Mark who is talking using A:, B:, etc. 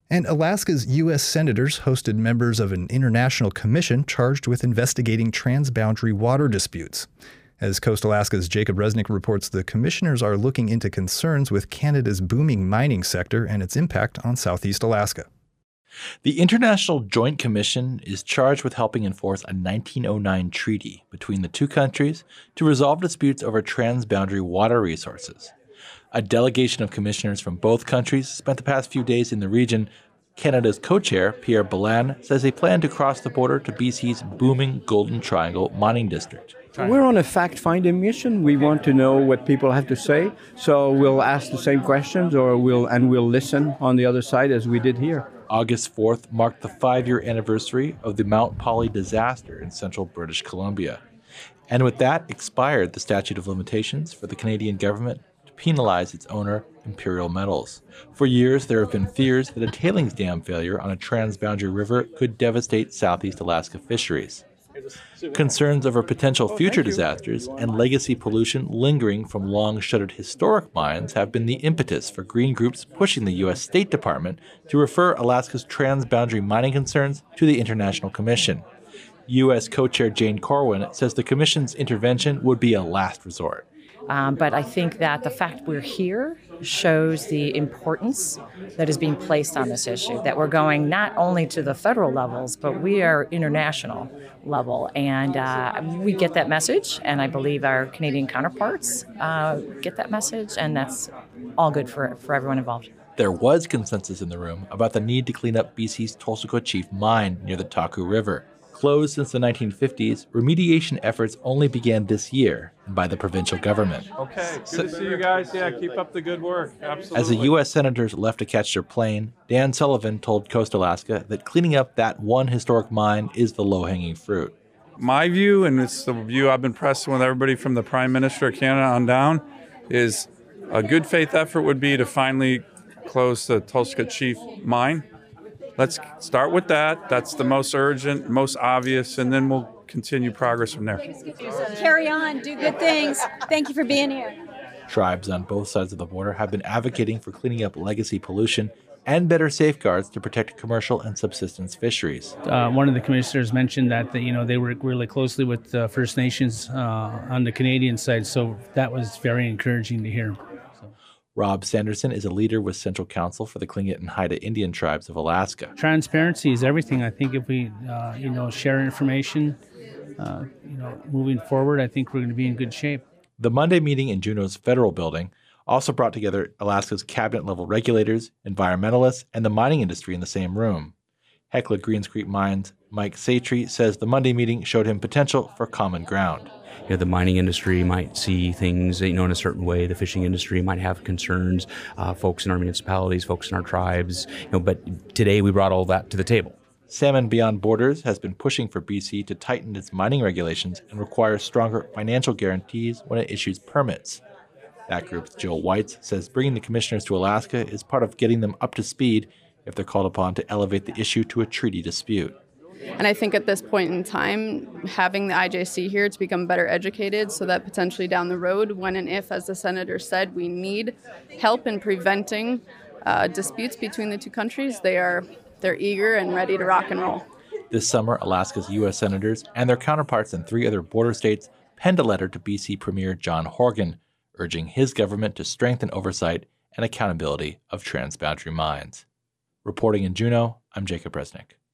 A: And Alaska's U.S. senators hosted members of an international commission charged with investigating transboundary water disputes. As Coast Alaska's Jacob Resnick reports, the commissioners are looking into concerns with Canada's booming mining sector and its impact on Southeast Alaska.
B: The International Joint Commission is charged with helping enforce a 1909 treaty between the two countries to resolve disputes over transboundary water resources. A delegation of commissioners from both countries spent the past few days in the region. Canada's co-chair, Pierre Balin, says they plan to cross the border to BC's booming Golden Triangle mining district.
C: We're on a fact-finding mission. We want to know what people have to say, so we'll ask the same questions we'll listen on the other side as we did here.
B: August 4th marked the 5-year anniversary of the Mount Polly disaster in central British Columbia. And with that expired the statute of limitations for the Canadian government to penalize its owner, Imperial Metals. For years, there have been fears that a tailings dam failure on a transboundary river could devastate Southeast Alaska fisheries. Concerns over potential future disasters and legacy pollution lingering from long-shuttered historic mines have been the impetus for green groups pushing the U.S. State Department to refer Alaska's transboundary mining concerns to the International Commission. U.S. co-chair Jane Corwin says the Commission's intervention would be a last resort.
D: But I think that the fact we're here shows the importance that is being placed on this issue, that we're going not only to the federal levels, but we are international level. And we get that message, and I believe our Canadian counterparts get that message, and that's all good for everyone involved.
B: There was consensus in the room about the need to clean up BC's Tulsico Chief mine near the Taku River. Closed since the 1950s, remediation efforts only began this year by the provincial government.
E: Okay, good to see you guys. Yeah, keep up the good work. Absolutely.
B: As the U.S. senators left to catch their plane, Dan Sullivan told Coast Alaska that cleaning up that one historic mine is the low-hanging fruit.
E: My view, and it's the view I've been pressing with everybody from the Prime Minister of Canada on down, is a good faith effort would be to finally close the Tulsico Chief mine. Let's start with that. That's the most urgent, most obvious, and then we'll continue progress from there.
F: Carry on, do good things. Thank you for being here.
B: Tribes on both sides of the border have been advocating for cleaning up legacy pollution and better safeguards to protect commercial and subsistence fisheries.
G: One of the commissioners mentioned that they work really closely with First Nations on the Canadian side, so that was very encouraging to hear.
B: Rob Sanderson is a leader with Central Council for the Tlingit and Haida Indian Tribes of Alaska.
G: Transparency is everything. I think if we, share information, moving forward, I think we're going to be in good shape.
B: The Monday meeting in Juneau's federal building also brought together Alaska's cabinet-level regulators, environmentalists, and the mining industry in the same room. Hecla Greens Creek Mines' Mike Satry says the Monday meeting showed him potential for common ground.
H: The mining industry might see things, in a certain way. The fishing industry might have concerns. Folks in our municipalities, folks in our tribes. But today we brought all that to the table.
B: Salmon Beyond Borders has been pushing for BC to tighten its mining regulations and require stronger financial guarantees when it issues permits. That group's Jill Weitz says bringing the commissioners to Alaska is part of getting them up to speed if they're called upon to elevate the issue to a treaty dispute.
I: And I think at this point in time, having the IJC here to become better educated so that potentially down the road, when and if, as the senator said, we need help in preventing disputes between the two countries, they're eager and ready to rock and roll.
B: This summer, Alaska's U.S. senators and their counterparts in 3 other border states penned a letter to BC Premier John Horgan, urging his government to strengthen oversight and accountability of transboundary mines. Reporting in Juneau, I'm Jacob Resnick.